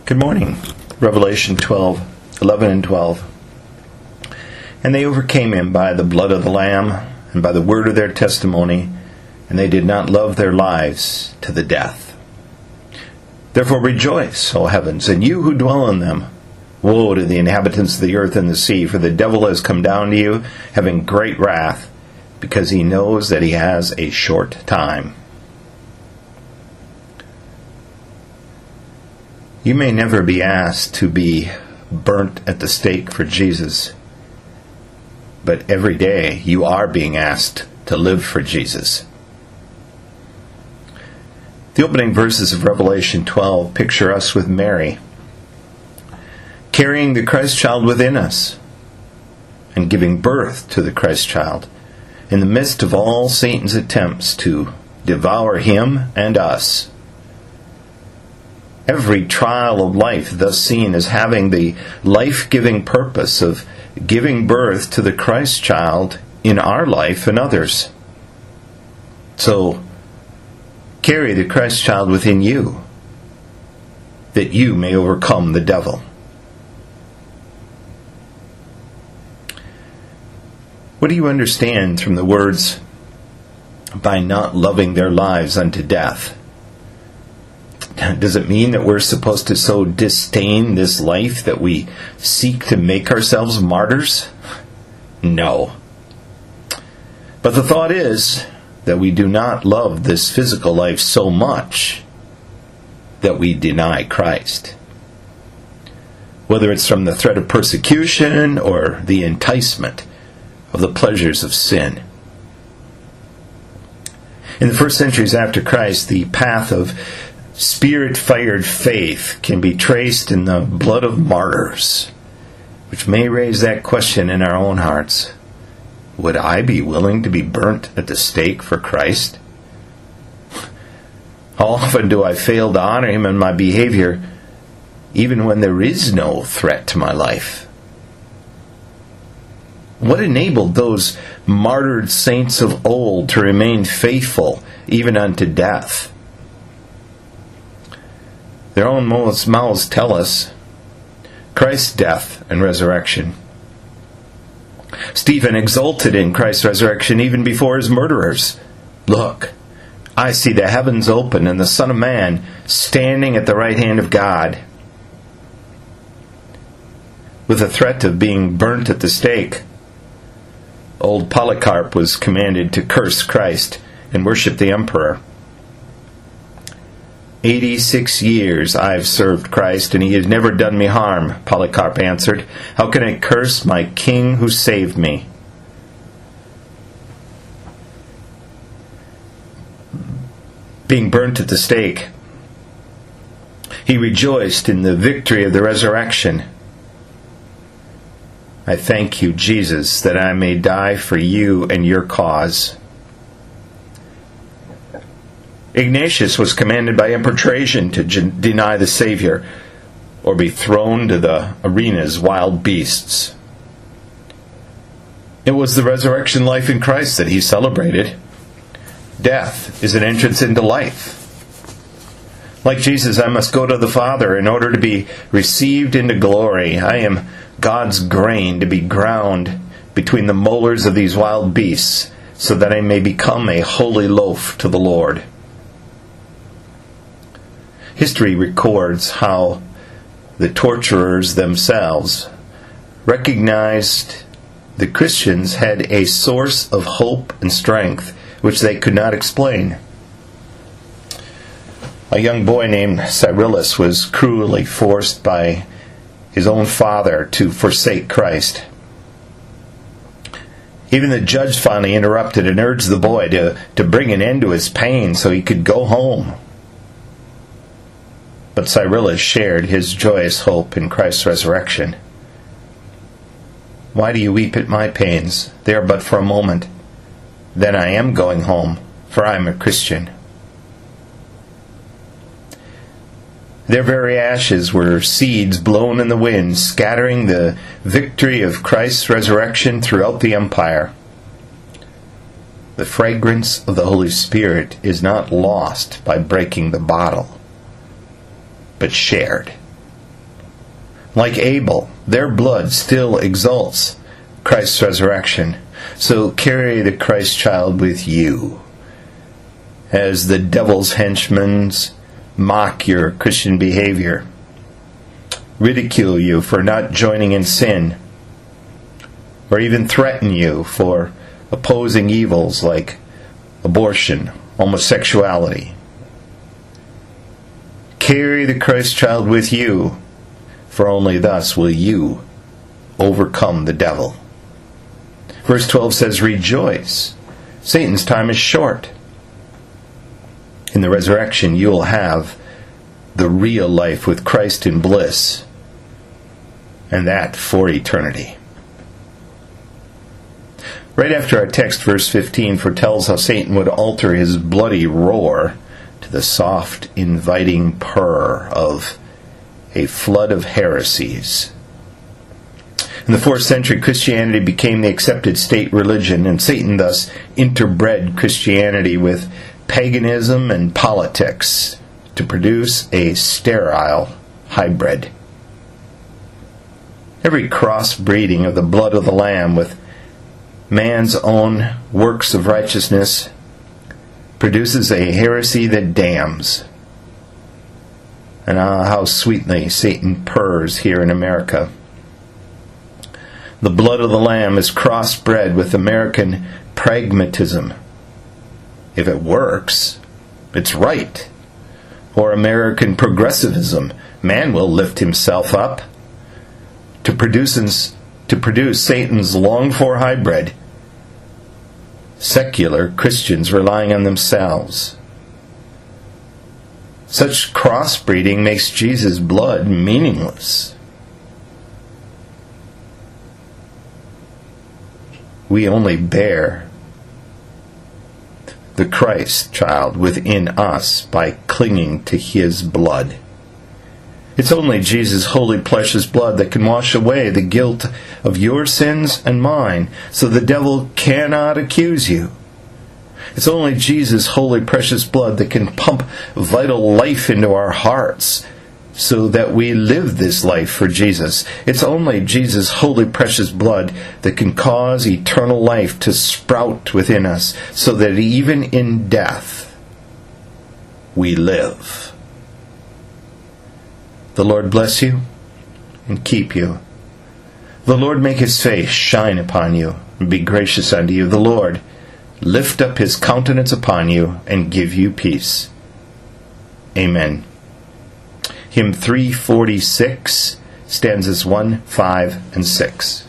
Good morning. Revelation 11 and 12. And they overcame him by the blood of the Lamb and by the word of their testimony, and they did not love their lives to the death. Therefore rejoice, O heavens, and you who dwell in them. Woe to the inhabitants of the earth and the sea, for the devil has come down to you, having great wrath, because he knows that he has a short time. You may never be asked to be burnt at the stake for Jesus, but every day you are being asked to live for Jesus. The opening verses of Revelation 12 picture us with Mary, carrying the Christ child within us and giving birth to the Christ child in the midst of all Satan's attempts to devour him and us. Every trial of life thus seen as having the life-giving purpose of giving birth to the Christ child in our life and others. So, carry the Christ child within you, that you may overcome the devil. What do you understand from the words, by not loving their lives unto death? Does it mean that we're supposed to so disdain this life that we seek to make ourselves martyrs? No. But the thought is that we do not love this physical life so much that we deny Christ. Whether it's from the threat of persecution or the enticement of the pleasures of sin. In the first centuries after Christ, the path of Spirit-fired faith can be traced in the blood of martyrs, which may raise that question in our own hearts. Would I be willing to be burnt at the stake for Christ? How often do I fail to honor Him in my behavior, even when there is no threat to my life? What enabled those martyred saints of old to remain faithful even unto death? Their own mouths tell us Christ's death and resurrection. Stephen exulted in Christ's resurrection even before his murderers. Look, I see the heavens open and the Son of Man standing at the right hand of God. With the threat of being burnt at the stake, old Polycarp was commanded to curse Christ and worship the emperor. 86 years I've served Christ, and He has never done me harm, Polycarp answered. How can I curse my King who saved me? Being burnt at the stake, he rejoiced in the victory of the resurrection. I thank you, Jesus, that I may die for you and your cause. Ignatius was commanded by Emperor Trajan to deny the Savior or be thrown to the arena's wild beasts. It was the resurrection life in Christ that he celebrated. Death is an entrance into life. Like Jesus, I must go to the Father in order to be received into glory. I am God's grain to be ground between the molars of these wild beasts, so that I may become a holy loaf to the Lord. History records how the torturers themselves recognized the Christians had a source of hope and strength which they could not explain. A young boy named Cyrillus was cruelly forced by his own father to forsake Christ. Even the judge finally interrupted and urged the boy to bring an end to his pain so he could go home. But Cyrillus shared his joyous hope in Christ's resurrection. Why do you weep at my pains? They are but for a moment. Then I am going home, for I am a Christian. Their very ashes were seeds blown in the wind, scattering the victory of Christ's resurrection throughout the empire. The fragrance of the Holy Spirit is not lost by breaking the bottle, but shared. Like Abel, their blood still exalts Christ's resurrection. So carry the Christ child with you. As the devil's henchmen mock your Christian behavior, ridicule you for not joining in sin, or even threaten you for opposing evils like abortion, homosexuality. Carry the Christ child with you, for only thus will you overcome the devil. Verse 12 says, rejoice. Satan's time is short. In the resurrection, you will have the real life with Christ in bliss, and that for eternity. Right after our text, verse 15 foretells how Satan would alter his bloody roar to the soft, inviting purr of a flood of heresies. In the 4th century, Christianity became the accepted state religion, and Satan thus interbred Christianity with paganism and politics to produce a sterile hybrid. Every crossbreeding of the blood of the Lamb with man's own works of righteousness produces a heresy that damns. And how sweetly Satan purrs here in America. The blood of the Lamb is crossbred with American pragmatism. If it works, it's right. Or American progressivism. Man will lift himself up to produce Satan's longed-for hybrid. Secular Christians relying on themselves. Such crossbreeding makes Jesus' blood meaningless. We only bear the Christ child within us by clinging to his blood. It's only Jesus' holy, precious blood that can wash away the guilt of your sins and mine, so the devil cannot accuse you. It's only Jesus' holy, precious blood that can pump vital life into our hearts, so that we live this life for Jesus. It's only Jesus' holy, precious blood that can cause eternal life to sprout within us, so that even in death, we live. The Lord bless you and keep you. The Lord make his face shine upon you and be gracious unto you. The Lord lift up his countenance upon you and give you peace. Amen. Hymn 346, stanzas 1, 5, and 6.